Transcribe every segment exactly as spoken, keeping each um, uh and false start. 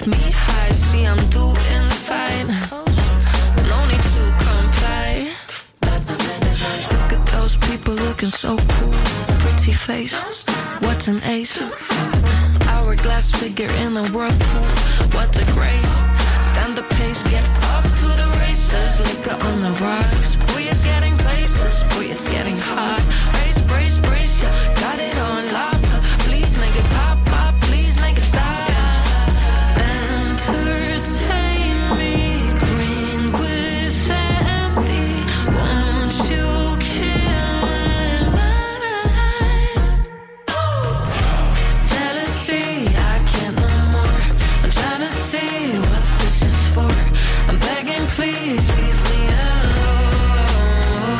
take me high. See, I'm doing fine. No need to comply. Look at those people looking so cool. Pretty face, what an ace. Hourglass figure in a whirlpool. What a grace. Stand the pace, get off to the races. Liquor on the rocks. Boy, it's getting places. Boy, it's getting hot. Brace, brace, brace. Yeah, got it on lock. Please make it pop, pop. Please make it stop. Entertain me. Green with Andy. Won't you kill it? Jealousy, I can't no more. I'm trying to see what this is for. I'm begging, please leave me alone.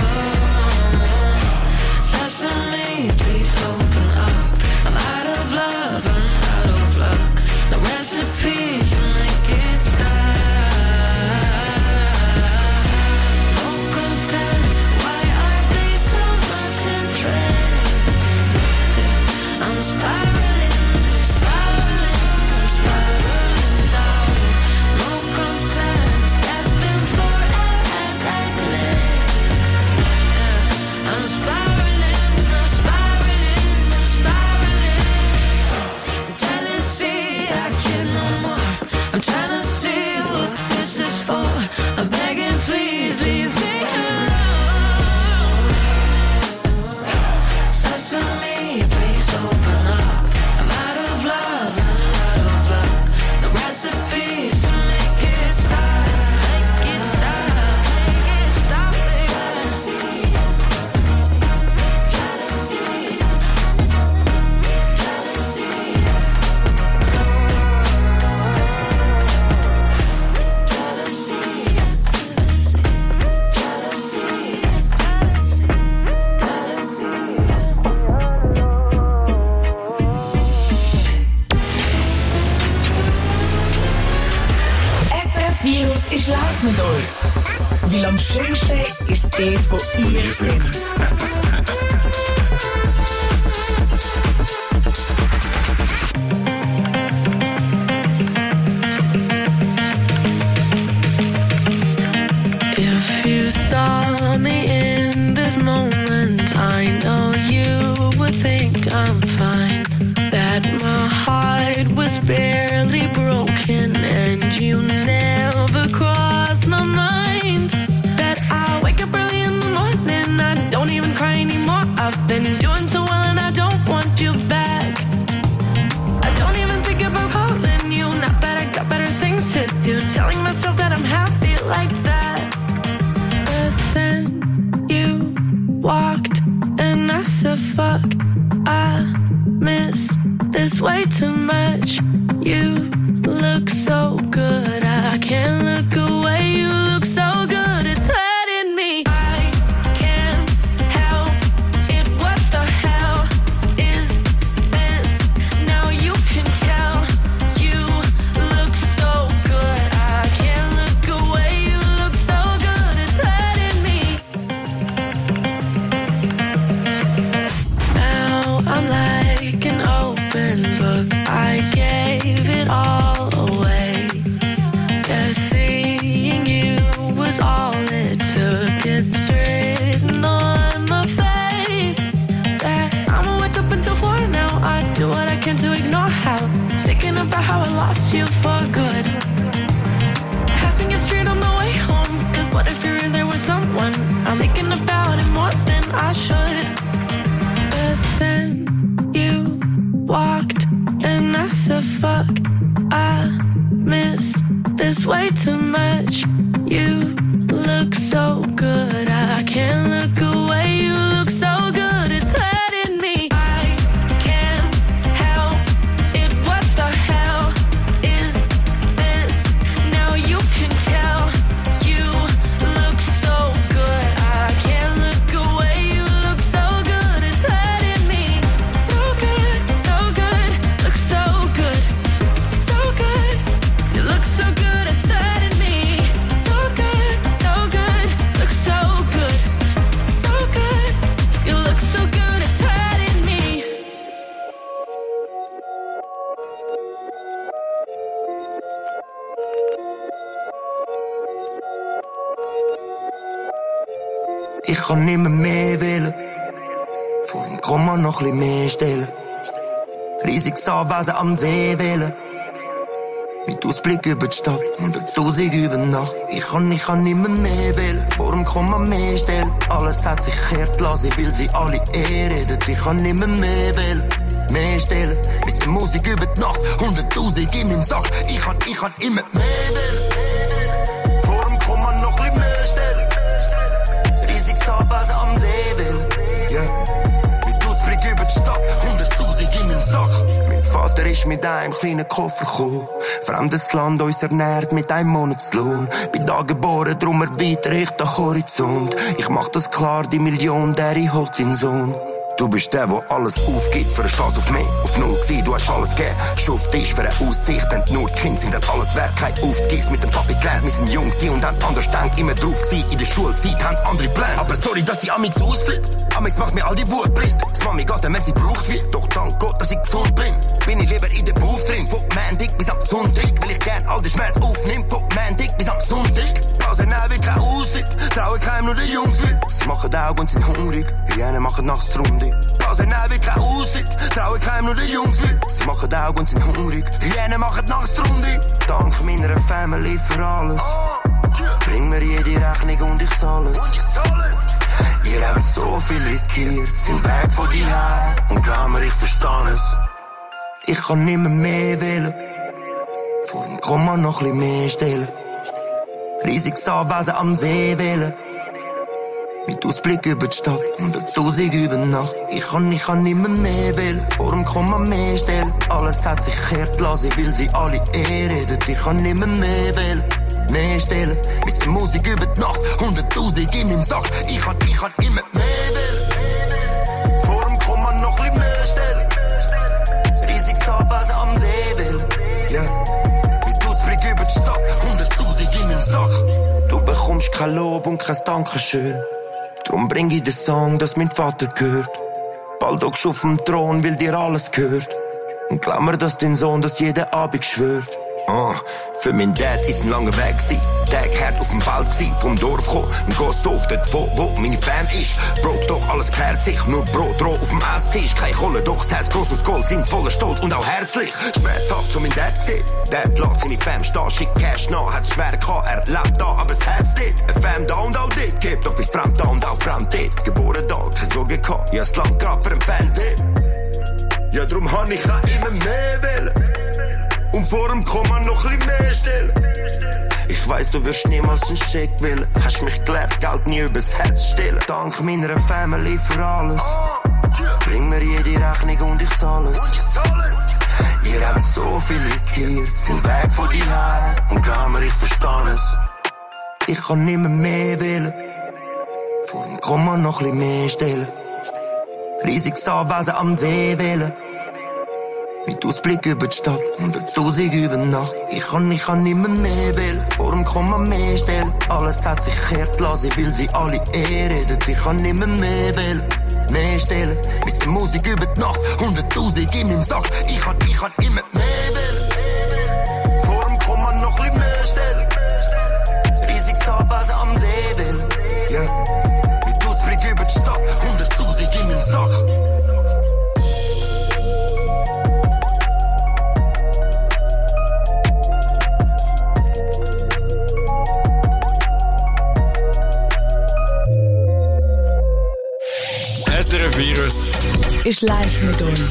Sesame, please open up. I'm out of love, I'm out of luck. The recipes to make it stop. No content, why are they so much in trend? I'm spiraling, I'm spiraling, I'm spiraling down. No consent, gasping for air as I blend. I'm spiraling, I'm spiraling, I'm spiraling. Jealousy, I can't no more. I'm trying to see what this is for. I'm begging, please leave me alone. Sesame, please open up. I'm out of love, I'm out of luck. The recipes to make it stop, make it stop, make it stop. Jealousy, jealousy, jealousy. S R F Virus ist live mit euch. Weil am schönsten ist es dort, wo ihr seid. If you saw me in this moment, I know you would think I'm fine. That my heart was barely broken and you never crossed my mind. That I wake up early in the morning, I don't even cry anymore. I've been doing so well and I don't want you back. I don't even think about calling you, not that I got better things to do. Telling myself that I'm happy like that. But then you walked and I said fuck, I miss this way too much. You look so good, I can't look away. You look so good, it's hurting me. I can't help it, what the hell is this? Now you can tell. You look so good, I can't look away. You look so good, it's hurting me. Now I'm like an open book, I gave it all away. Just seeing you was all it took. It's written on my face that I'ma wait up until four now. I do what I can to ignore how, thinking about how I lost you for good. Passing you straight on the way home, cause what if you're in there with someone? I'm thinking about it more than I should. But then you walked and I said fuck, I miss this way too much. You look so good, I can't look away. You look so good, it's hurting me. I can't help it, what the hell is this? Now you can tell. You look so good, I can't look away. You look so good, it's hurting me. So good, so good, look so good, so good. You look so good, it's hurting me. So good, so good, look so good, so good. Ich kann nimmer mehr wählen. Vor dem Komma noch ein bisschen mehr stellen. Riesiges Anwesen am See wählen. Mit Ausblick über die Stadt, hunderttausend über Nacht. Ich kann, ich kann nimmer mehr wählen. Vor dem Komma mehr stellen. Alles hat sich gekehrt lassen, weil sie alle eh reden. Ich kann nimmer mehr wählen. Mehr stellen. Mit der Musik über die Nacht, hunderttausend in meinem Sack. Ich kann, ich kann immer mehr wählen. Vor dem Komma noch ein bisschen mehr stellen. Riesiges Anwesen am See wählen. Yeah. Mit Ausblick über die Stadt, hunderttausend in meinem Sack. Mein Vater ist mit einem kleinen Koffer gekommen. Fremdes Land uns ernährt mit einem Monatslohn. Bin da geboren, drum erweitere ich den Horizont. Ich mach das klar, die Million, der ich holt den Sohn. Du bist der, der alles aufgibt für eine Chance auf mich. Auf null gewesen, du hast alles gegeben. Schon auf dich für eine Aussicht. Denn nur die Kinder sind dann alles wert. Kein Aufgeiss mit dem Papi gelernt. Wir sind jung gewesen und haben anders gedacht. Immer drauf gewesen. In der Schulzeit haben andere Pläne. Aber sorry, dass ich amix ausflippt. Amix macht mir all die Wut blind. Das Mami geht, wenn sie braucht wird. Doch dank Gott, dass ich gesund bin. Bin ich lieber in der Booth drin. Von Montag bis am Sonntag. Weil ich gern all den Schmerz aufnehm. Von Montag bis am Sonntag. Pause nehmen wird keine Aussicht. Traue keinem, nur den Jungs will. Sie machen Augen und sind hungrig. Hyänen machen nachts Runde. Pause nehmen wird keine Aussicht. Traue keinem, nur den Jungs will. Sie machen Augen und sind hungrig. Hyänen machen nachts Runde. Dank meiner Family für alles. Bring mir jede Rechnung und ich zahle es. Ihr habt so viel riskiert. Sind weg von dir her. Und glaub mir, ich verstehe es. Ich kann nimmer mehr wählen. Vor dem Komma noch ein bisschen mehr stellen. Riesiges Anwesen am See wählen. Mit Ausblick über die Stadt, hunderttausend über Nacht. Ich kann, ich kann nimmer mehr wählen. Vor dem Komma mehr stellen. Alles hat sich gekehrt lassen, weil sie alle eh reden. Ich kann nimmer mehr wählen. Mehr stellen. Mit der Musik über die Nacht, hunderttausend in meinem Sack. Ich kann, ich kann immer mehr wählen. Vor dem Komma noch ein bisschen mehr stellen. Riesiges Anwesen am See wählen. Yeah. Mit Ausblick über die Stadt, hunderttausend in meinem Sack. Du bekommst kein Lob und kein Dankeschön. Drum bring ich den Song, dass mein Vater gehört. Bald hockst auf dem Thron, weil dir alles gehört. Und glaub mir, dass dein Sohn das jeden Abend schwört. Ah, für mein Dad ist ein langer Weg gsi. Tag hart auf dem Feld gsi, vom Dorf komm und geh so dort, wo, wo meine Fam ist. Brot doch, alles klärt sich, nur Brot roh auf dem Esstisch. Kein Kohle, doch das Herz groß und Gold, sind voller Stolz und auch herzlich. Schmerzhaft, so mein Dad gesehen. Dad lässt seine Fam stehen, schickt Cash nach, hat's schwer gehabt, er lebt da, aber das Herz dort. Eine Fam da und auch dort, gibt doch bis fremd da und auch fremd dort. Geboren da, keine Sorge gehabt, ja, das Land grad für den Fernsehen. Ja, drum han ich auch immer mehr wählen. Und vor dem Komma noch ein bisschen mehr stellen. Ich weiss, du wirst niemals einen Scheck wählen. Hast mich gelehrt, Geld nie übers Herz stellen. Dank meiner Family für alles. Bring mir jede Rechnung und ich zahle es. Ihr habt so viel riskiert, sind weg von dir her. Und glaub mir, ich verstehe es. Ich kann nimmer mehr wählen. Vor dem Komma noch ein bisschen mehr stellen. Riesiges Anwesen am See wählen. Mit Ausblick über die Stadt, hunderttausend über Nacht. Ich kann, ich kann nimmer mehr wählen. Vor dem Komma mehr stellen. Alles hat sich gekehrt lassen, weil sie alle eh reden. Ich kann nimmer mehr wählen. Mehr stellen. Mit der Musik über die Nacht, hunderttausend in meinem Sack. Ich kann, ich kann immer mehr wählen. Vor dem Komma noch ein bisschen mehr stellen. Riesiges Anwesen am See wählen. Yeah. Mit Ausblick über die Stadt, hunderttausend in meinem Sack. S R F Virus ist live mit uns.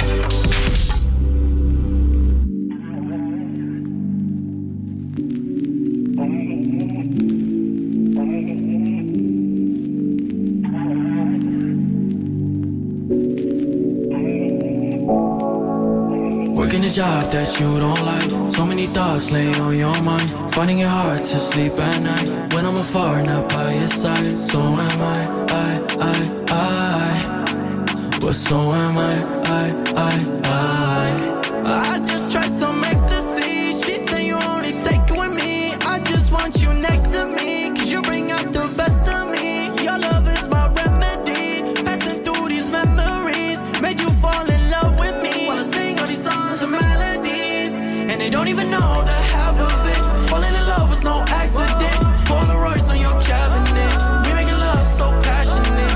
Working a job that you don't like. So many thoughts lay on your mind. Finding it hard to sleep at night. When I'm afar, not by your side. So am I, I, I, I. But so am I, I, I, I. I just tried some ecstasy. She said you only take it with me. I just want you next to me. Cause you bring out the best of me. Your love is my remedy. Passing through these memories. Made you fall in love with me. While I sing all these songs and melodies. And they don't even know the half of it. Falling in love was no accident. Polaroids on your cabinet. We making love so passionate.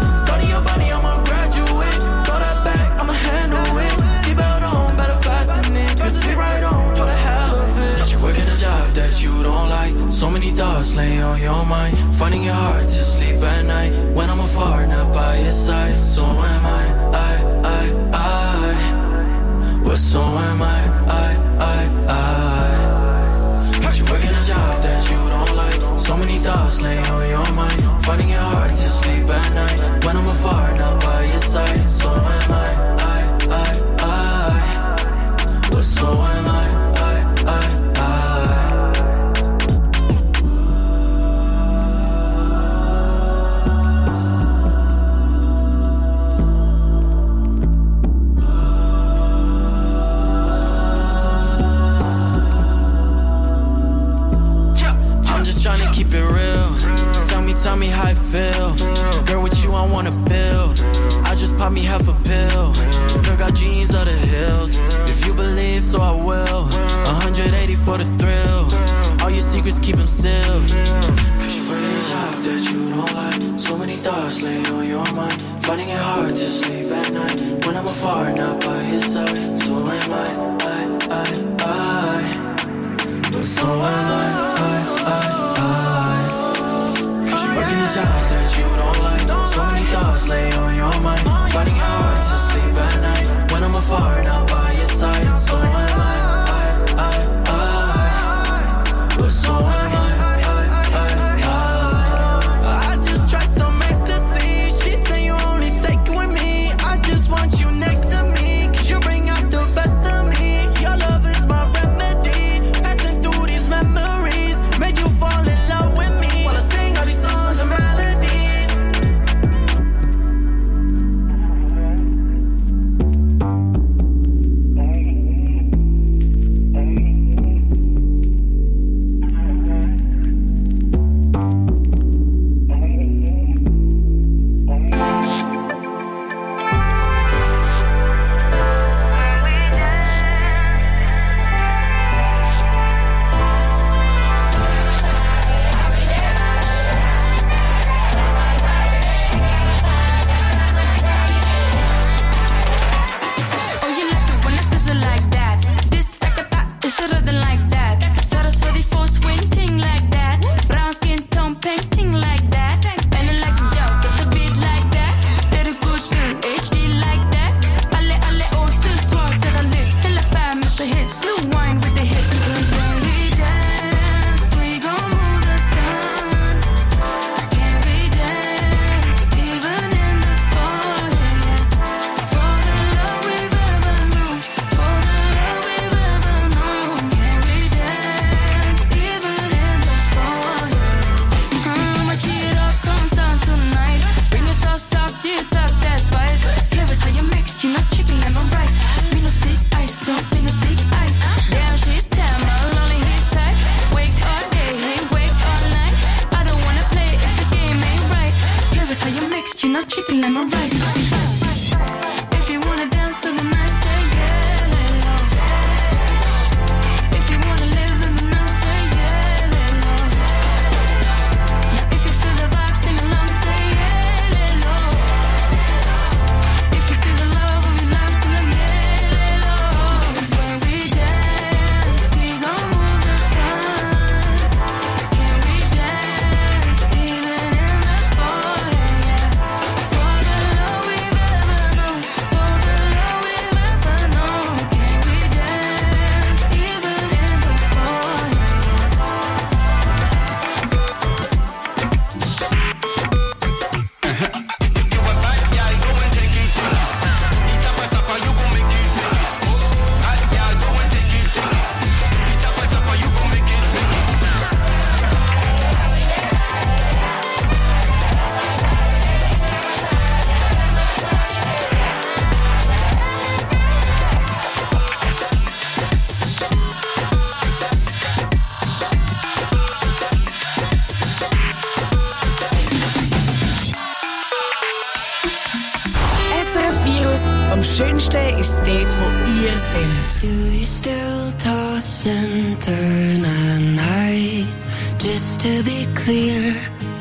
your mind, finding it hard to sleep at night. When I'm afar, not by your side. So am I, I, I, I. Well, so am I, I, I, I. Got you working a job that you don't like. So many thoughts lay on your mind, finding it hard to sleep at night. When I'm afar, not by your side. So am I, I, I, I. Well, so am I, I, I, I. Keep it real. Tell me, tell me how I feel. Girl, with you I wanna build. I just pop me half a pill. Still got jeans of the hills. If you believe, so I will. one eighty for the thrill. All your secrets, keep them sealed. Cause you're working a job that you don't like. So many thoughts lay on your mind, finding it hard to sleep at night. When I'm afar, not by your side. So am I, I, I, I. But so am I, I, I. Working a job that you don't like. So many thoughts lay on your mind, finding it hard to sleep at night. When I'm afar, not by your side. So am I, I, I, I. But so am I, I, I, I. I just tried some ecstasy. She said you only take it with me. I just want you next to me, cause you bring out the best of me. Your love is my remedy. Passing through these memories, made you fall in love with me. While I sing all these songs and melodies. Schönste ist dort, wo ihr seid. Do you still toss and turn at night? Just to be clear,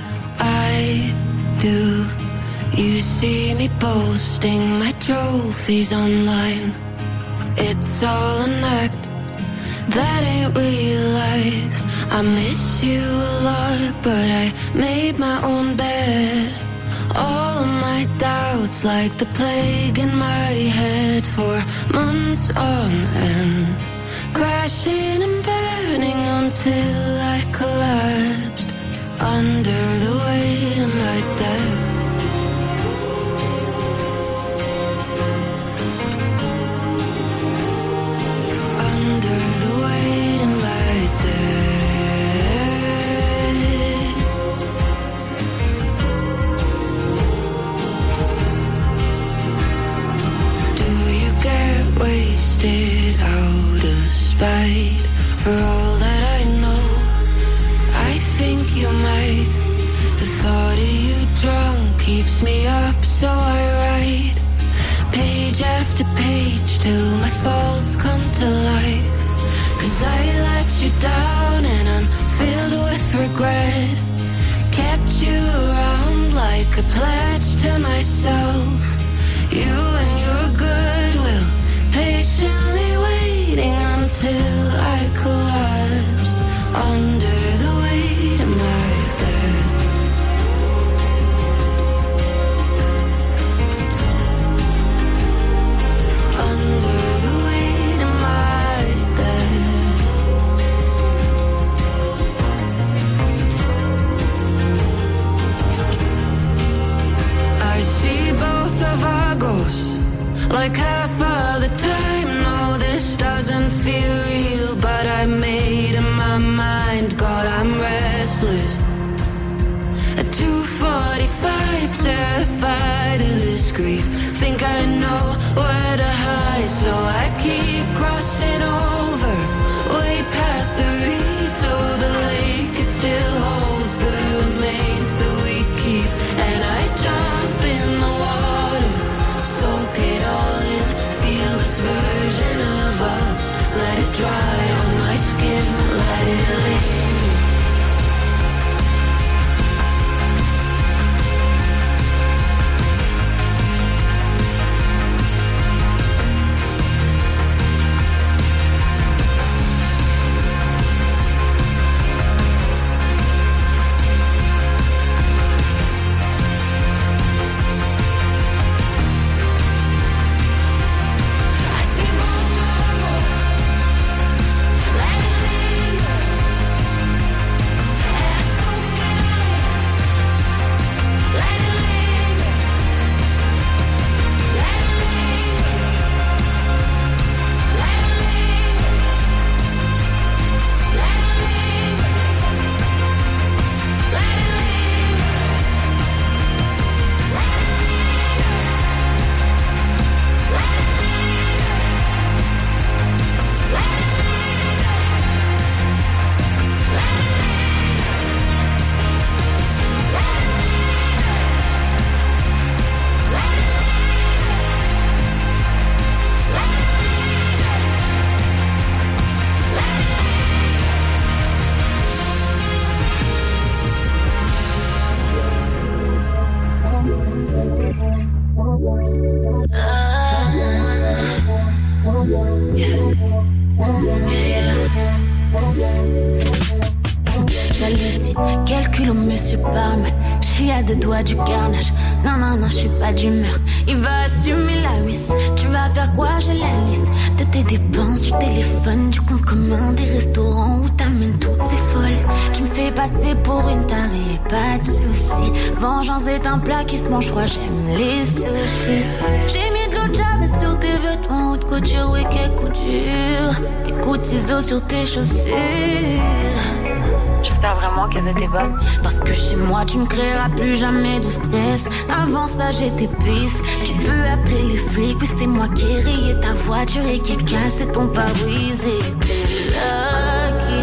I do. You see me posting my trophies online. It's all an act, that ain't real life. I miss you a lot, but I made my own bed. All of my doubts like the plague in my head for months on end, crashing and burning until I collapsed under the weight of my death. Under the weight of my death. Do you get wasted out of spite for all that I know? I think you might. The thought of you drunk keeps me up, so I write page after page till my thoughts come to life. Cause I let you down and I'm filled with regret. Kept you around like a pledge to myself. You and your goodwill, patiently waiting until I collapsed under the weight of my death. Under the weight of my death. I see both of our ghosts like half of the time. No, this doesn't feel real, but I made in my mind. God, I'm restless. At two forty-five, terrified of this grief. Think I know where to hide, so I keep crossing over, way past the reed, so the lake it still holds the remains that we keep. And I jump in the water, soak it all in, feel this version of us. Let it dry on my skin, let it linger. Jalousie, calcul au monsieur Parme. J'suis à deux doigts du carnage. Non, non, non, j'suis pas d'humeur. Il va assumer la huisse. Tu vas faire quoi? J'ai la liste de tes dépenses, du téléphone, du compte commun, des restaurants où t'amènes toutes ces folles. Tu me fais passer pour une tarée, pas de soucis. Vengeance est un plat qui se mange froid, j'aime les sushis. J'ai mis de l'eau de javel sur tes vêtements, haute couture, oui, quel coup dur. Tes coups de ciseaux sur tes chaussures. J'espère vraiment qu'elles étaient bonnes. Parce que chez moi tu ne créeras plus jamais de stress. Avant ça j'étais pisse. Tu peux appeler les flics. Puis c'est moi qui ai rayé ta voiture et qui ai cassé ton pare-brise. Et t'es lucky.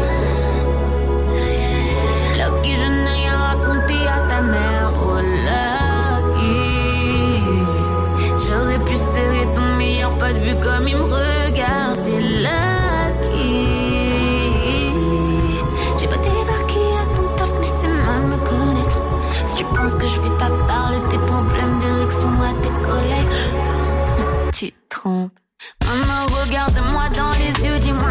Lucky, je n'ai rien raconté à ta mère. Oh lucky. J'aurais pu serrer ton meilleur pote vu comme il me regarde. T'es lucky. J'ai pas débarqué à ton taf, mais c'est mal me connaître. Si tu penses que je vais pas parler de tes problèmes d'érection à tes collègues, tu te trompes. Maman, regarde-moi dans les yeux, dis-moi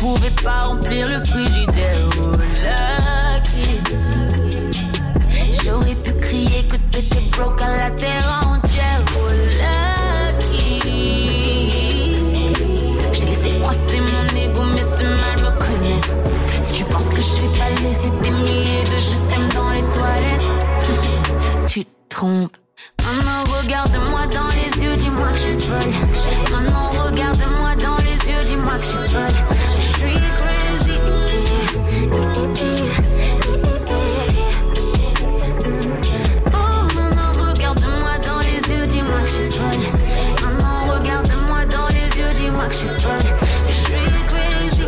pouvais pas remplir le frigidaire. Oh lucky. J'aurais pu crier que t'étais broke à la terre entière. Oh lucky. Je laissé froisser mon ego mais c'est mal me connaître. Si tu penses que je vais pas laisser des milliers de je t'aime dans les toilettes, tu te trompes. Maintenant regarde-moi dans les yeux, dis-moi que je suis folle. Maintenant regarde-moi dans les yeux, dis-moi que je suis folle. Je suis crazy. Oh, maintenant regarde-moi dans les yeux, dis-moi que je suis folle. Maintenant regarde-moi dans les yeux, dis-moi que je suis folle. Je suis crazy.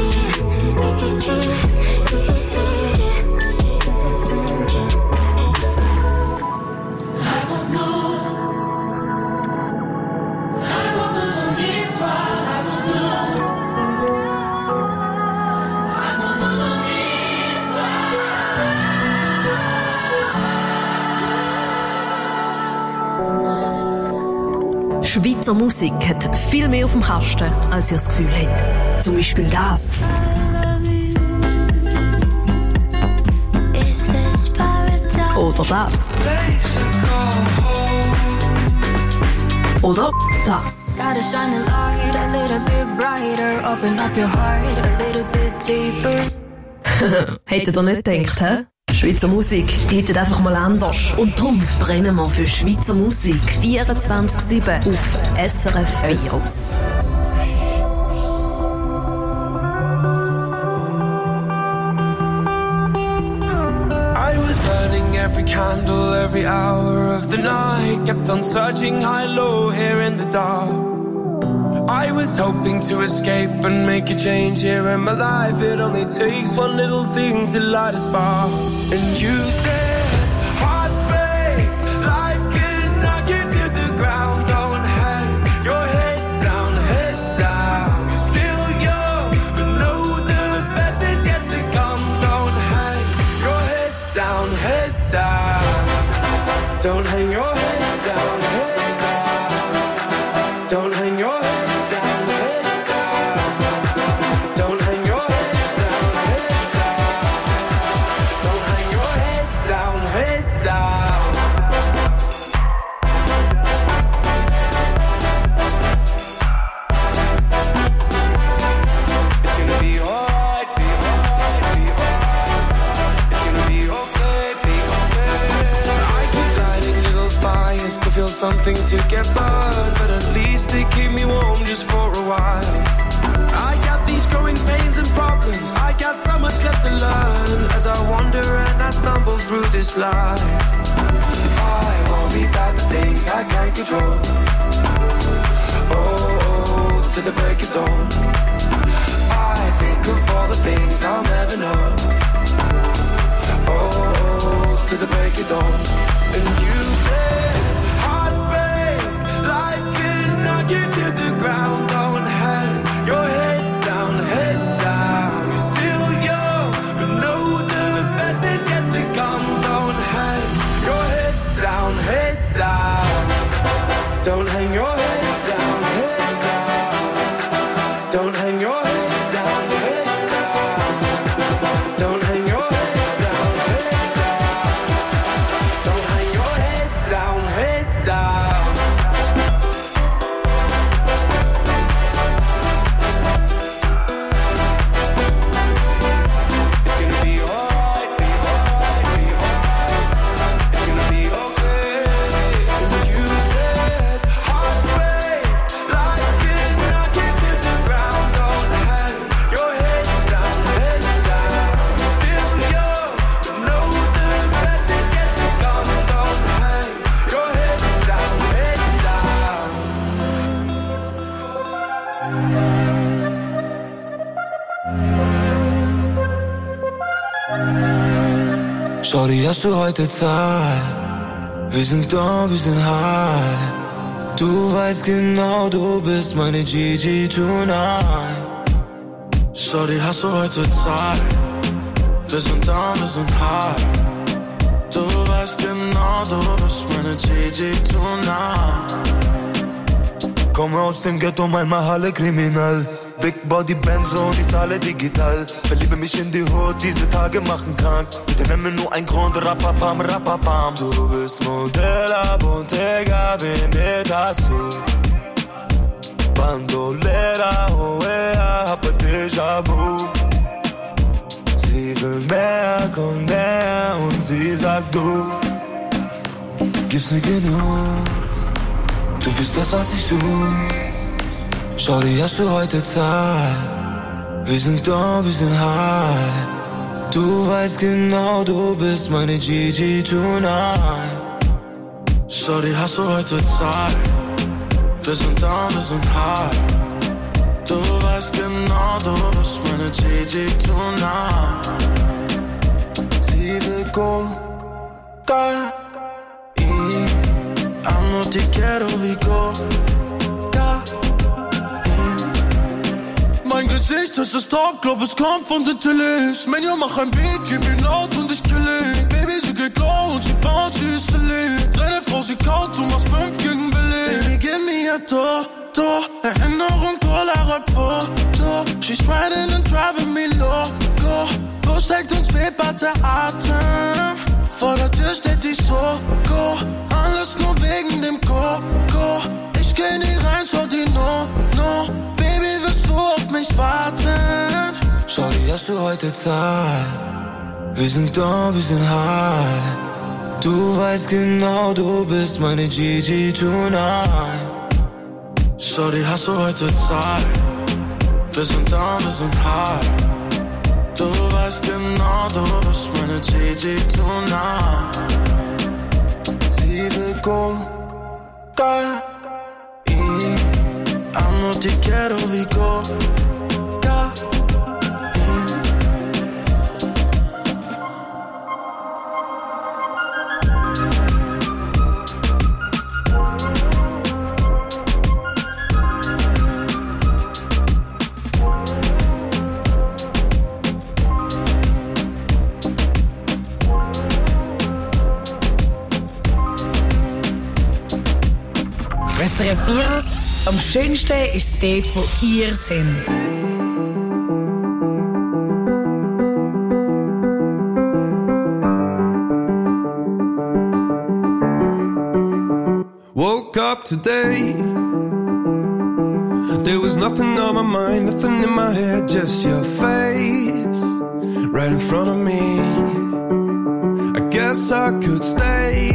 Schweizer Musik hat viel mehr auf dem Kasten, als ihr das Gefühl habt. Zum Beispiel das. Oder das. Oder das. Hättet ihr nicht gedacht, hä? Schweizer Musik geht einfach mal anders. Und darum brennen wir für Schweizer Musik vierundzwanzig sieben auf S R F Virus. I was burning every candle, every hour of the night. Kept on searching high, low, here in the dark. I was hoping to escape and make a change here in my life. It only takes one little thing to light a spark. And you said, hearts break, life can knock you to the ground. Don't hang your head down, head down. You're still young, but know the best is yet to come. Don't hang your head down, head down. Don't hang your head down, head down. Don't hang your head. Feel something to get burned, but at least they keep me warm just for a while. I got these growing pains and problems, I got so much left to learn. As I wander and I stumble through this life, I worry about the things I can't control. Oh, oh, to the break of dawn, I think of all the things I'll never know. Oh, oh, to the break of dawn. And you say life can knock you to the ground. Don't hang your head down, head down. You're still young, but know the best is yet to come. Don't hang your head down, head down. Don't hang your head down, head down. Don't hang your head down, head down. Don't hang your head down, head down. Don't hang your head down, head down. Shorty, hast du heute Zeit? Wir sind da, wir sind high. Du weißt genau, du bist meine Gigi tonight. Shorty, hast du heute Zeit? Wir sind da, wir sind high. Du weißt genau, du bist meine Gigi tonight. Komme aus dem Ghetto, manchmal alle kriminell. Big Body Benzo und ich zahle digital. Verliebe mich in die Hood, diese Tage machen krank. Bitte nenn mir nur ein Grund, rapapam, rapapam. Du bist Modella, Bottega, Veneta, du. Bandolera, oh yeah, hab ein Déjà-vu. Sie will mehr, komm mehr und sie sagt du gibst mir genug. Du bist das, was ich tu. Schau dir, hast du heute Zeit? Wir sind da, wir sind high. Du weißt genau, du bist meine Gigi tonight. Schau dir, hast du heute Zeit? Wir sind da, wir sind high. Du weißt genau, du bist meine Gigi tonight. Sie will go, geil. Amo, te quiero, we go. Mein Gesicht ist das Top, glaub es kommt von der Tillis. Menjo, mach ein Beat, gib ihn laut und ich kill ihn. Baby, sie geht low und sie baut, sie ist elite. Deine Frau, sie kaut, du machst fünf gegen Billy. Baby, gib mir ein Tor, Tor. Erinnerung, Polaroid Foto. She's riding and driving me loco. Wo steckt uns Febert der Atem? Vor der Tür steht die Soko. Alles nur wegen dem Coco. Ich geh nie rein, schau die no, no. Baby, wirst du auf mich warten? Schau dir, hast du heute Zeit? Wir sind da, wir sind high. Du weißt genau, du bist meine Gigi tonight. Schau dir, hast du heute Zeit? Wir sind da, wir sind high. Du weißt genau, du bist meine Gigi tonight. Sie will go, geil. Amo, te quiero, we go. S R F Virus. Am schönsten ist es dort, wo ihr seid. Woke up today. There was nothing on my mind, nothing in my head, just your face right in front of me. I guess I could stay.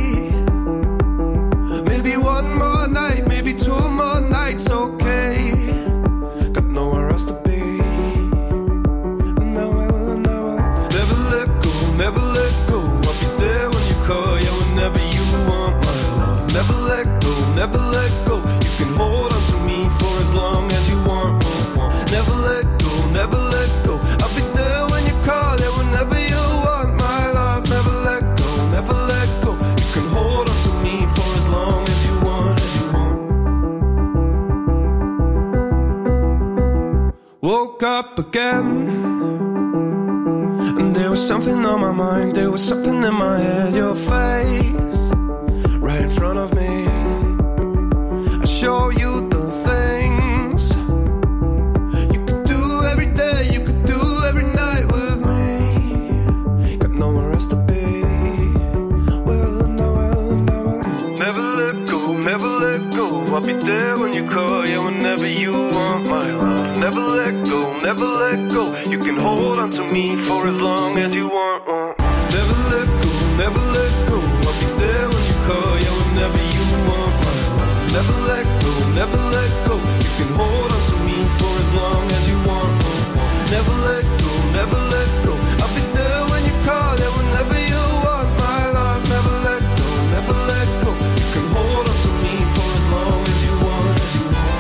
Maybe one more night, maybe two more nights, okay. Got nowhere else to be. No, I will never, never let go, never let go. I'll be there when you call, yeah, whenever you want my love. Never let go, never let go. You can hold on to me for as long as you want. Never let go, never let go. I'll be there when you call, yeah, whenever you want my love. Never let go, never let go. You can hold on to me for as long as you want, as you want. Woke up again, and there was something on my mind, there was something in my head. Your face, right in front of me. I show you the things you could do every day, you could do every night with me. Got nowhere else to be. Well, no, well, never. Never let go, never let go. I'll be there when you call, yeah, whenever you want my love. Never let go, never let go. You can hold on to me for as long as you want. Never let go, never let go. I'll be there when you call, yeah, whenever you want my love. Never let go, never let go. You can hold on to me for as long as you want. Never let go, never let go. I'll be there when you call, yeah, whenever you want my love. Never let go, never let go. You can hold on to me for as long as you want, as you want.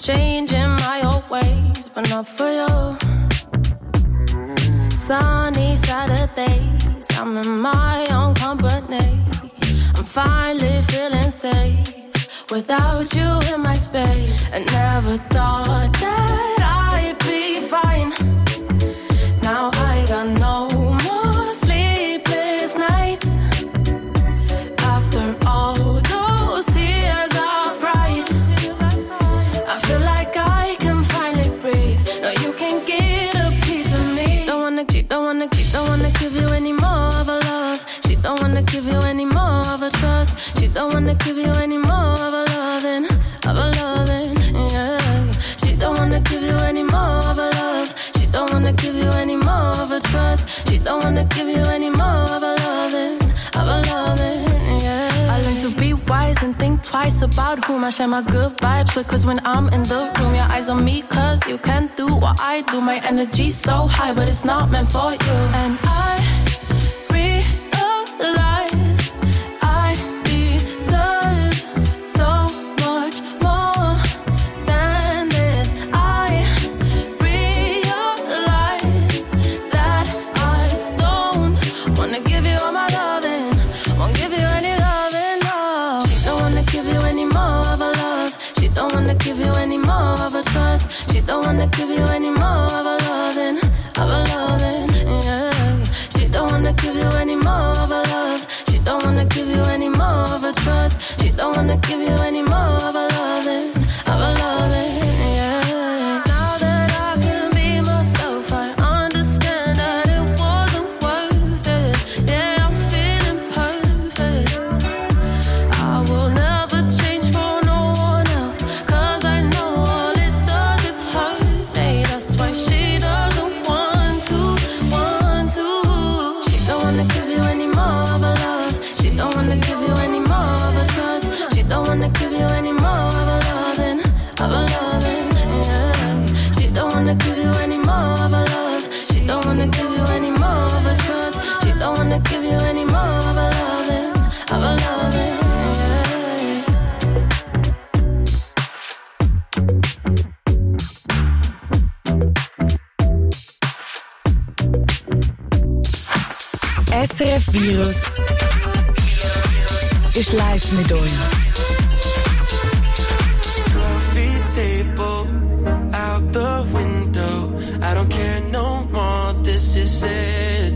changing my old ways, but not for you. Sunny Saturdays, I'm in my own company. I'm finally feeling safe without you in my space. I never thought that I'd be fine. Now I got no more sleepless nights. After all those tears I've cried, I feel like I can finally breathe. No, you can get a piece of me. Don't wanna keep, don't wanna keep, don't wanna give you any more of a love. She don't wanna give you any more of a trust. She don't wanna give you any more of a loving, of a loving, yeah. She don't wanna give you any more of a love. She don't wanna give you any more of a trust. She don't wanna give you any more of a loving, of a loving, yeah. I learned to be wise and think twice about whom I share my good vibes with. Cause when I'm in the room, your eyes on me. Cause you can't do what I do. My energy's so high, but it's not meant for you. And I realize I deserve so much more than this. I realize that I don't wanna give you all my loving, won't give you any loving, no. She don't wanna give you any more of a love. She don't wanna give you any more of a trust. She don't wanna give you any more of a loving, of a loving, yeah. She don't wanna give you any more of a love. She don't wanna give you any more of a trust. She don't wanna give you any more of a loving, of a loving, yeah. Now that I can be myself, I understand that it wasn't worth it. Yeah, I'm feeling perfect. I will never change for no one else. Cause I know all it does is hurt me. That's why she doesn't want to, want to. She don't wanna give you any more of a love. She don't wanna give you any more of a trust. She don't wanna give you any more of a loving, of a loving, yeah. She don't wanna give you any more of a love. She don't wanna give you any more of a trust. She don't wanna give you any more of a loving, of a loving, S R F Virus ist live mit euch. Coffee table out the window. I don't care no more. This is it.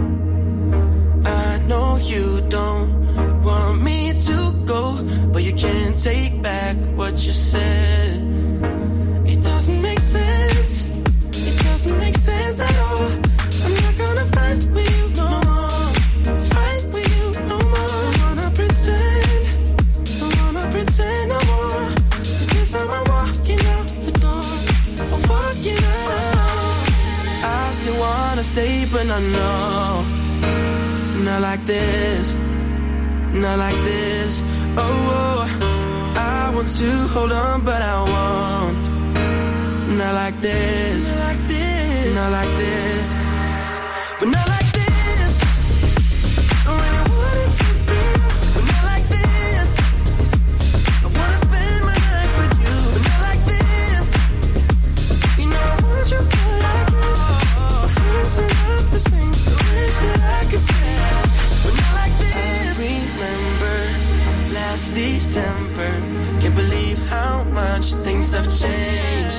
I know you don't want me to go, but you can't take back what you said. It doesn't make sense. It doesn't make sense at all. I'm not gonna fight with you no more. Fight with you no more. Don't wanna pretend. Don't wanna pretend no more. 'Cause this time I'm walking out the door. I'm walking out. I still wanna stay, but I know not like this. Not like this. Oh, oh. I want to hold on, but I won't. Not like this. Not like this. Not like this. But not like this. I really wanted to be this. But not like this. I wanna spend my nights with you. But not like this. You know I want you, but I can't. Things are not the same. I wish that I could stay. But not like this. I remember last December. Can't believe how much things have changed.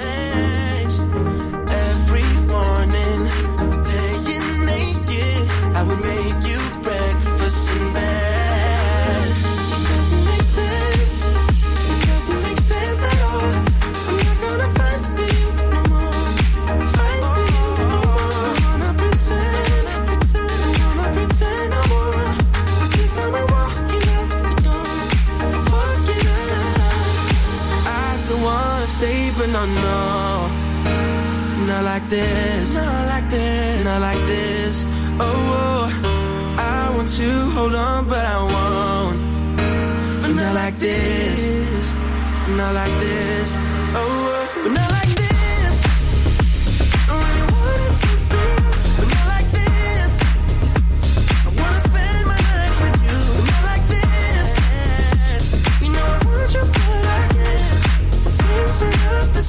Every morning, laying naked, I would make you breakfast in bed. It doesn't make sense. It doesn't make sense at all. I'm not gonna fight with you no more. Fight with you no more. I wanna pretend, pretend, I wanna pretend no more. 'Cause this time I'm walking out the door. I'm walking out. I still wanna stay, but no, no. Not like this, not like this, not like this. Oh, oh, I want to hold on, but I won't. But not like this, not like this. Oh, oh, but not like this. I really wanted to be this, but not like this. I wanna spend my nights with you, but not like this. You know I want you, but I can't. Things are not the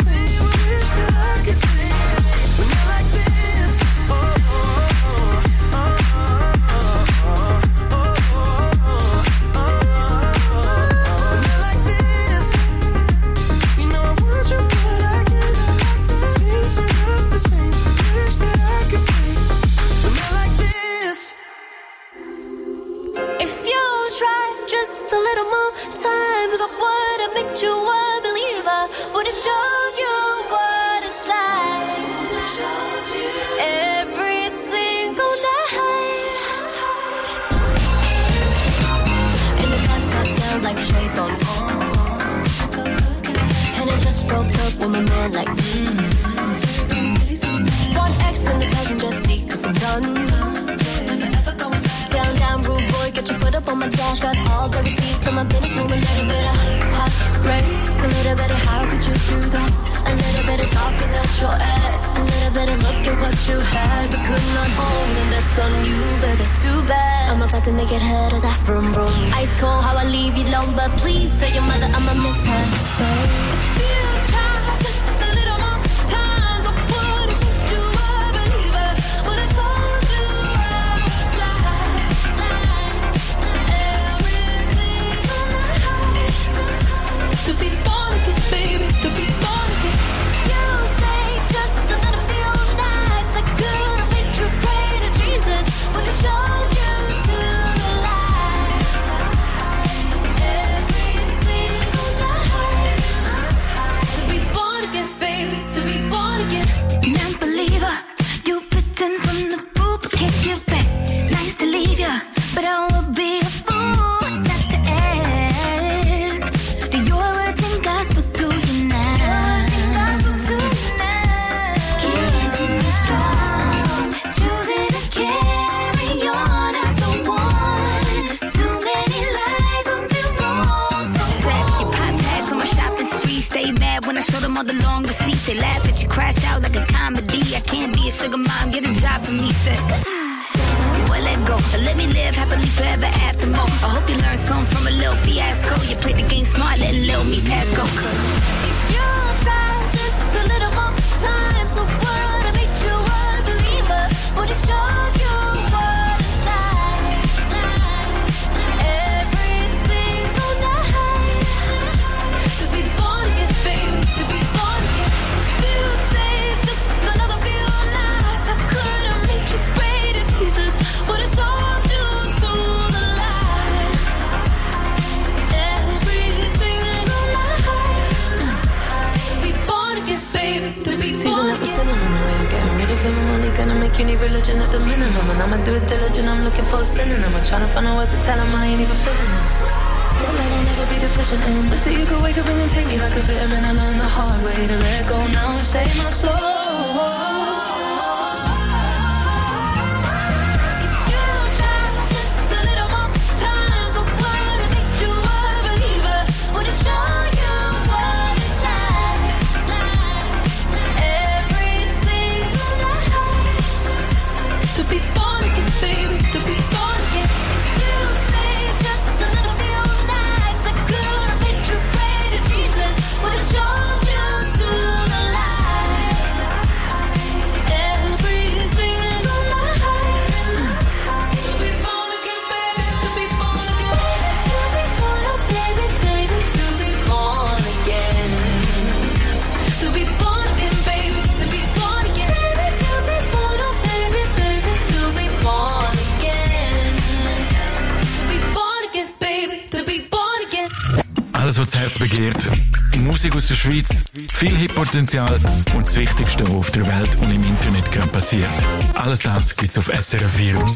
just broke up with my man like mm. One X in the passenger seat cause I'm done. Down, down, rude boy, get your foot up on my dash. Got all the receipts to my business, move a little bit of heartbreak. A little bit of how could you do that? A little bit of talking at your ass. A little bit of look at what you had but could not hold, and that's on you, baby. Too bad. I'm about to make it hurt as I vroom vroom. Ice cold, how I leave you alone, but please tell your mother I'ma miss her. So if you try just a little more time, I wouldn't make you a believer. But I told you I was like every single night to be born again, baby, to be born again. You stayed just another few nights. I could have made you pray to Jesus, but I showed you to the light every single night. To be born again, baby, to be born again. Non-believer, you bitten from the poop, can't give back. Nice to leave ya, but I would be a fool not to ask. Do your words and gospel to you now? Keeping you strong, choosing to carry on after one. Too many lies won't be wrong. So sad your pop tags on my shopping spree. Stay mad when I show them all the long receipts. They laugh at you, crash out like a comedy. I can't be a sugar mom, get a job for me. Said, boy, let go, let me live happily forever after more. I hope you learn something from a little fiasco. You played the game smart, letting little me pass go. If you try just a little more time, so what? I made you a believer. Would it show you what it's like? Every single night to be born again, baby, to be born again. You stayed just another few nights. I could have made you pray to Jesus, but it's all due to the light. Every single night to be born again, baby, to be born again. Cinnamon away, I'm getting rid of him. I'm only gonna make you need religion at the minimum, and I'ma do it diligent. I'm looking for a synonym. I'm trying to find a words to tell him I ain't even feeling this. Your love will never be deficient in. But see, you could wake up and take me like a vitamin. I learned the hard way to let go now and save my soul. Alles, was das Herz begehrt. Musik aus der Schweiz, viel Hip-Potenzial und das Wichtigste, was auf der Welt und im Internet gerade passiert. Alles das gibt's auf S R F Virus.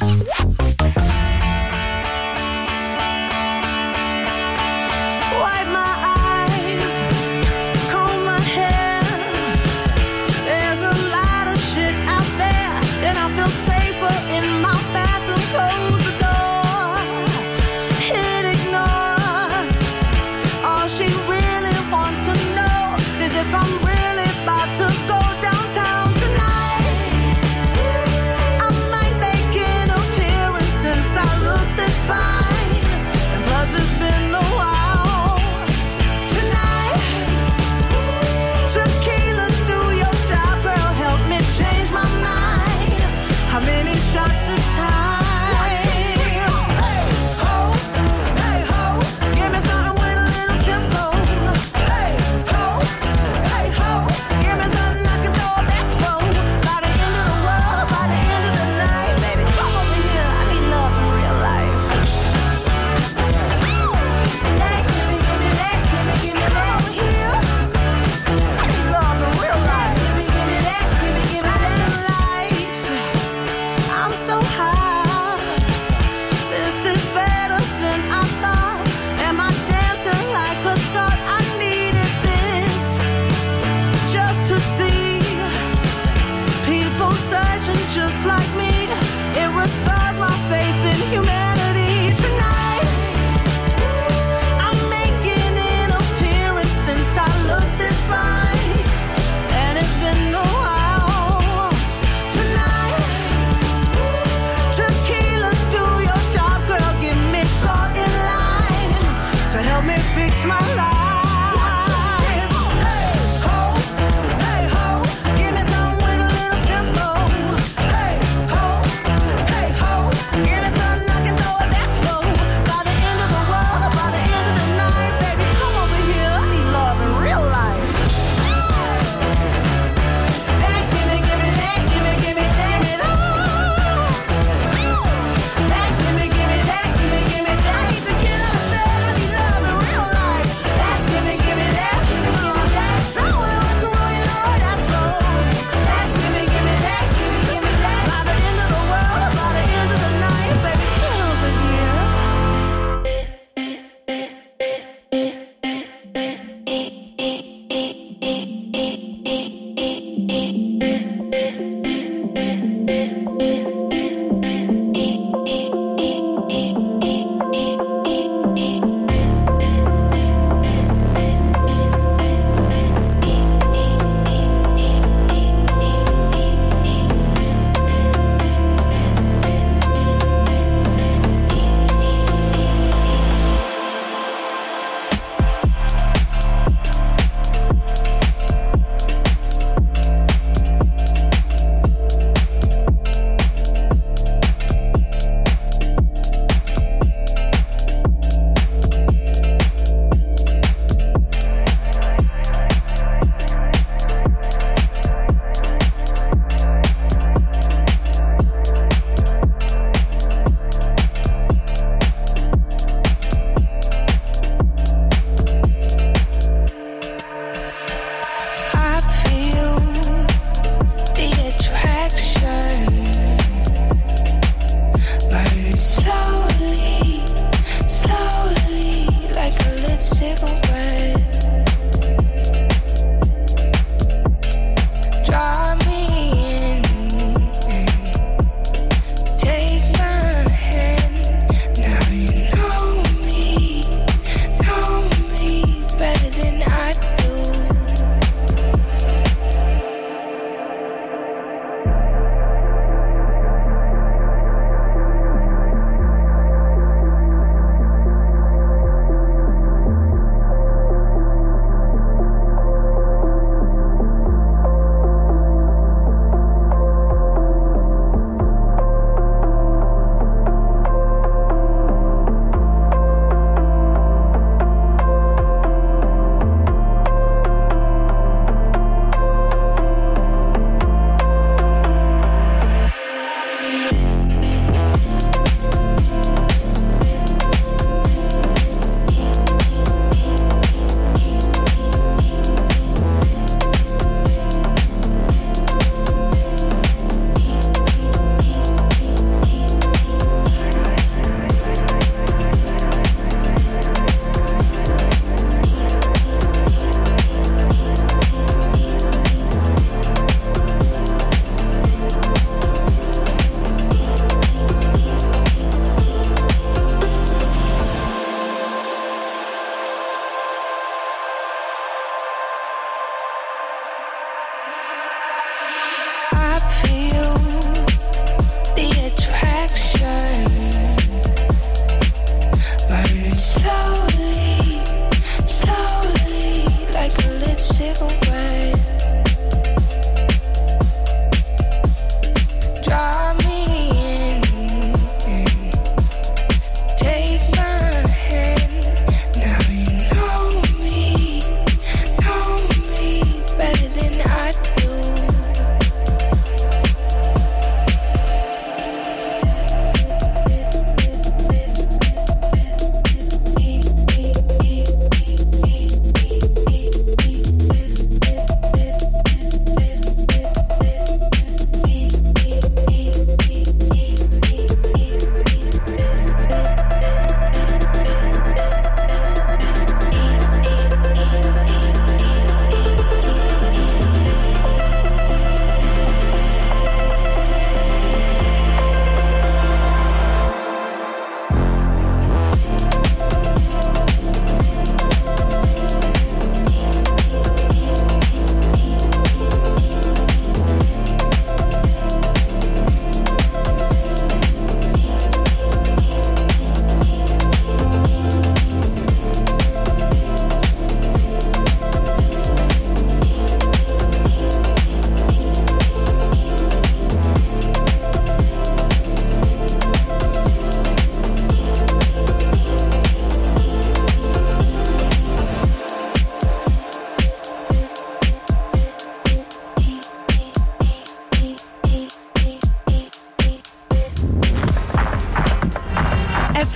Inside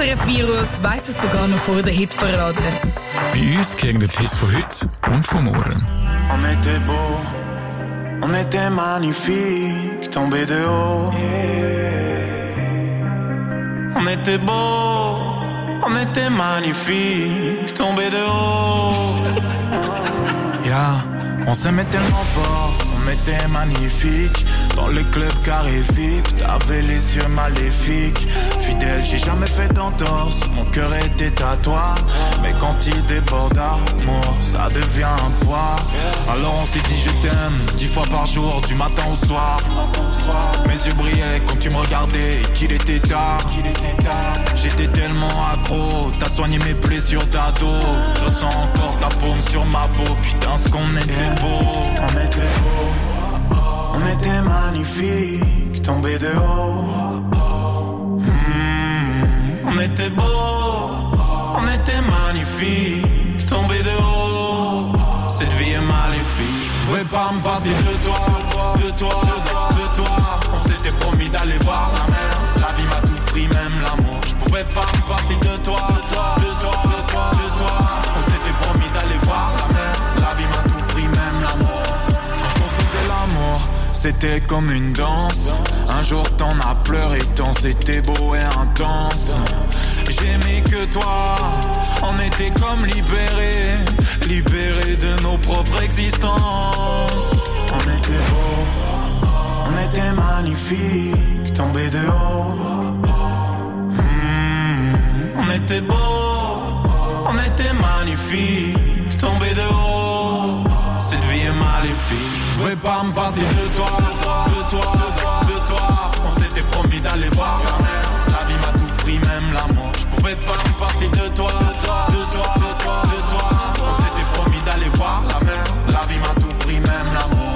R F-Virus weiss es sogar noch vor der Hitparade. Bei uns kriegen die Hits von heute und von morgen. On était beau, on était magnifique, tombé de haut. On était beau, on était magnifique, tombé de haut. Yeah, on s'aimait tellement fort, on était magnifique. Dans le club carré V I P, t'avais les yeux maléfiques. Fidèle, j'ai jamais fait d'entorse, mon cœur était à toi. Mais quand il déborde d'amour, ça devient un poids. Alors on s'est dit je t'aime, dix fois par jour, du matin au soir. Mes yeux brillaient quand tu me regardais et qu'il était tard. J'étais tellement accro, t'as soigné mes plaies sur ta dos. Je sens encore ta paume sur ma peau, putain ce qu'on était beau. On était beau, on était magnifique, tombé de haut. Mmh, on était beau, on était magnifique, tombé de haut. Cette vie est maléfique, je pouvais pas me passer de toi, de toi, de toi. On s'était promis d'aller voir la mer, la vie m'a tout pris, même l'amour. Je pouvais pas me passer de toi, de toi, de toi, de toi. On s'était promis d'aller voir la mer, la vie m'a tout pris, même l'amour. Quand on faisait l'amour, c'était comme une danse. Un jour t'en as pleuré tant c'était beau et intense. J'aimais que toi, on était comme libérés, libérés de nos propres existences. On était beau, on était magnifique, tombé de haut. Mmh, on était beau, on était magnifique, tombé de haut. Cette vie est maléfique, je pouvais pas me passer de toi, de toi, de toi. On s'était promis d'aller voir la mer, la vie m'a tout pris, même l'amour. Je pouvais pas me passer de toi, de toi, de toi, de toi. On s'était promis d'aller voir la mer, la vie m'a tout pris, même l'amour.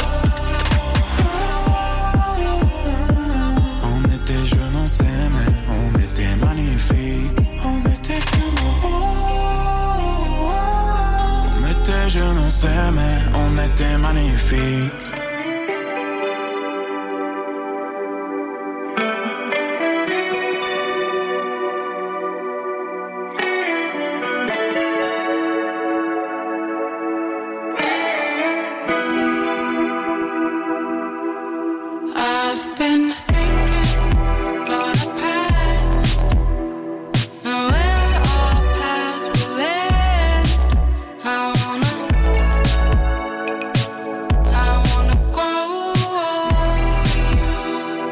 On était jeunes, on s'aimait, on était magnifiques, on était tellement beaux. On était jeunes, on s'aimait, on était magnifiques. I've been thinking about our past and where our paths will end. I wanna, I wanna grow you.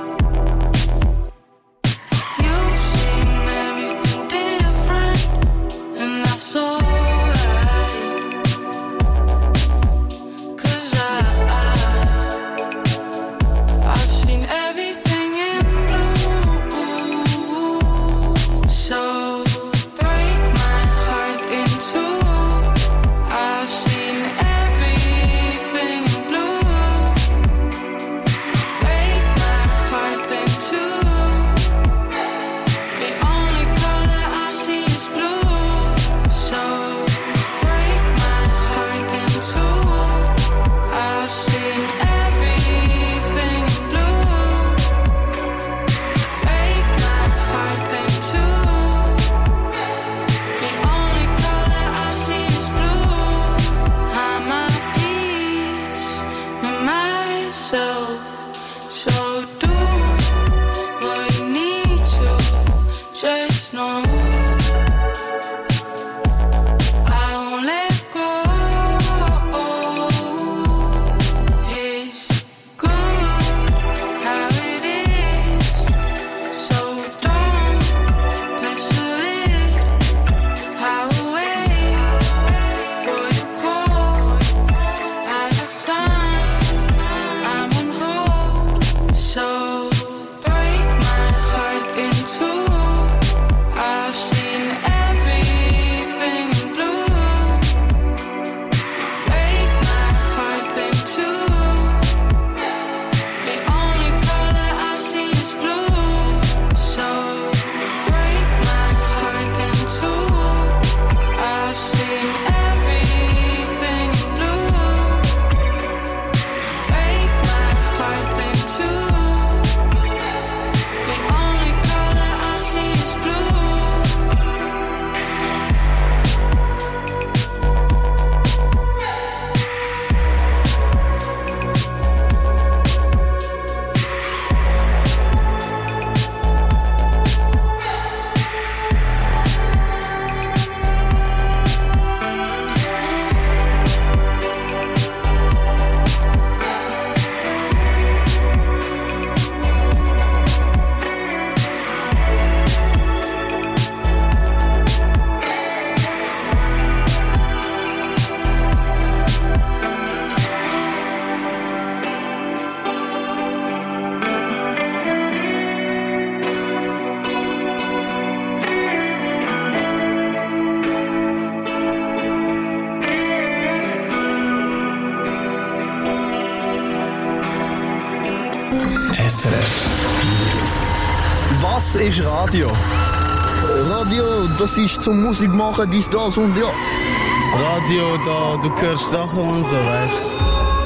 You've seen everything different, and that's alright. 'Cause I, I I've seen everything in blue, so break my heart in two. I've seen everything in blue, break my heart in two. The only color I see is blue, so break my heart in two. I've seen everything in blue, break my heart in two. The only color I see is blue. I'm at peace with myself, so do what you need to. Just know I won't let go. It's good how it is, so don't mess with it. I'll wait for your call. I have time, I'm on hold, S R F. Was ist Radio? Radio, das ist zum Musik machen, dies, das und ja. Radio, da, du hörst Sachen und so, weißt du.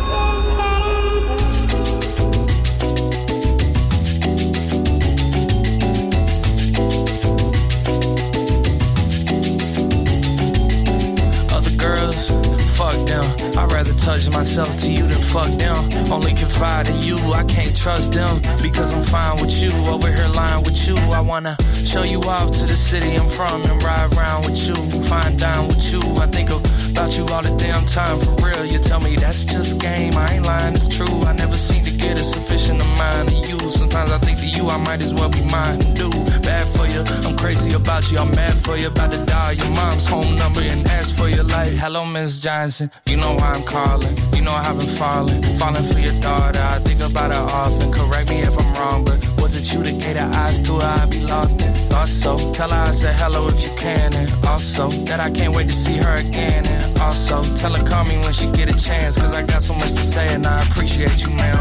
I'd rather touch myself to you than fuck them. Only confide in you, I can't trust them. Because I'm fine with you, over here lying with you. I wanna show you off to the city I'm from and ride around with you, fine dine with you. I think about you all the damn time, for real. You tell me that's just game, I ain't lying, it's true. I never seem to get a sufficient amount of you. Sometimes I think that you, I might as well be mine and do bad for you. I'm crazy about you, I'm mad for you. About to dial your mom's home number and ask for your life. Hello, Miss Johnson, you know why I'm calling. You know I haven't fallen, falling for your daughter. I think about her often, correct me if I'm wrong, but was it you that gave her eyes to her? I'd be lost in. Thought so, tell her I said hello if you can. And also, that I can't wait to see her again. And also, tell her call me when she get a chance, cause I got so much to say and I appreciate you, ma'am.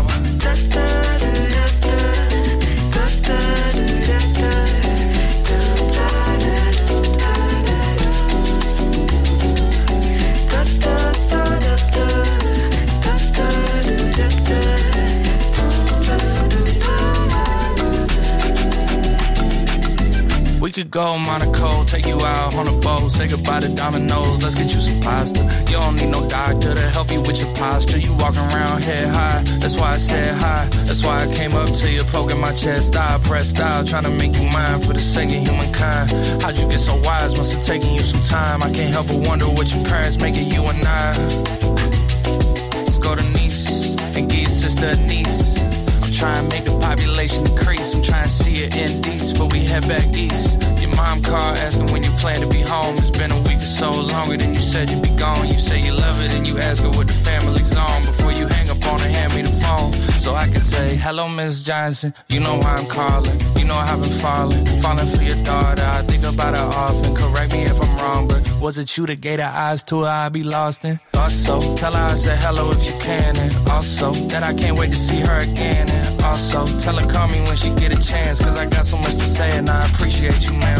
We could go Monaco, take you out on a boat, say goodbye to Domino's, let's get you some pasta. You don't need no doctor to help you with your posture. You walking around head high, that's why I said hi. That's why I came up to you, poking my chest. I pressed out, trying to make you mine for the sake of humankind. How'd you get so wise? Must have taken you some time. I can't help but wonder what your parents make of you and I. Let's go to Nice and get your sister a niece. Try and make the population increase. I'm trying to see it in these before we head back east. Your mom called asking when you plan to be home. It's been a week or so, longer than you said you'd be gone. You say you love it and you ask her what the family's on. Before you hang up on her, hand me the phone so I can say, hello, Miss Johnson, you know why I'm calling. You know I haven't fallen, falling for your daughter. I think about her often, correct me if I'm wrong, but was it you that gave her eyes to her? I'd be lost in. Thought so, tell her I said hello if you can. And also, that I can't wait to see her again. And also, tell her call me when she get a chance, cause I got so much to say and I appreciate you, ma'am.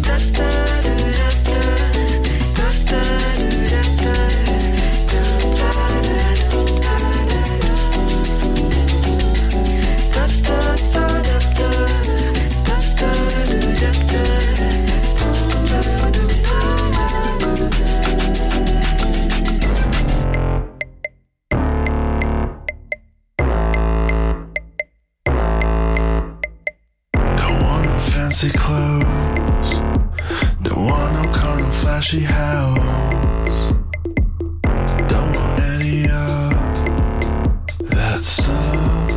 Fancy clothes, don't want no car and flashy house, don't want any of that stuff,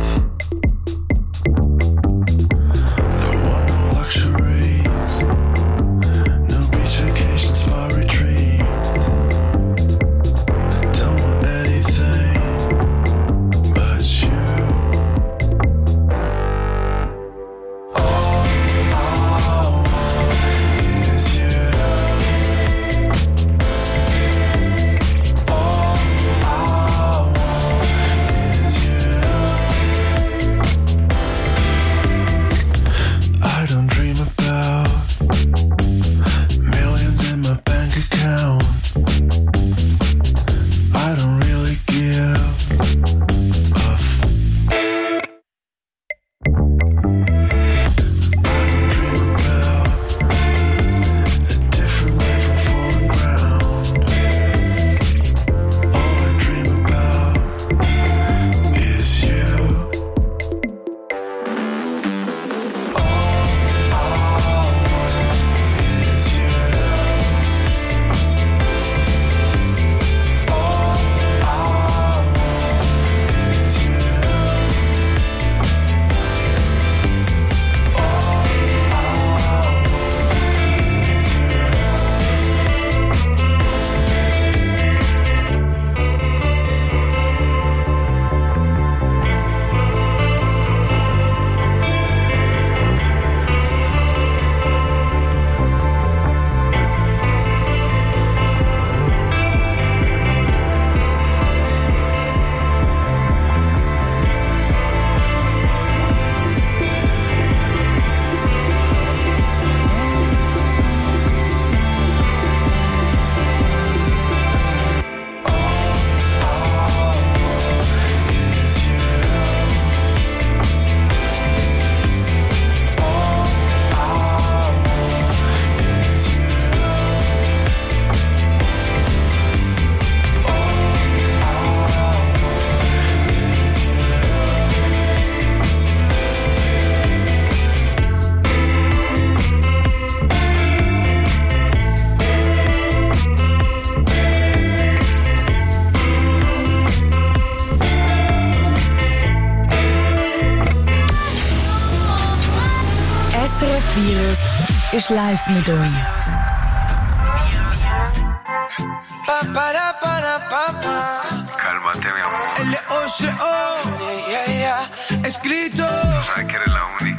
don't want no luxuries, no beach vacation, spa retreat, don't want anything but you. S F Virus ist live mit euch. Cálmate, mi amor. L O C O, yeah, yeah, yeah. Escrito. Sabes que eres la única.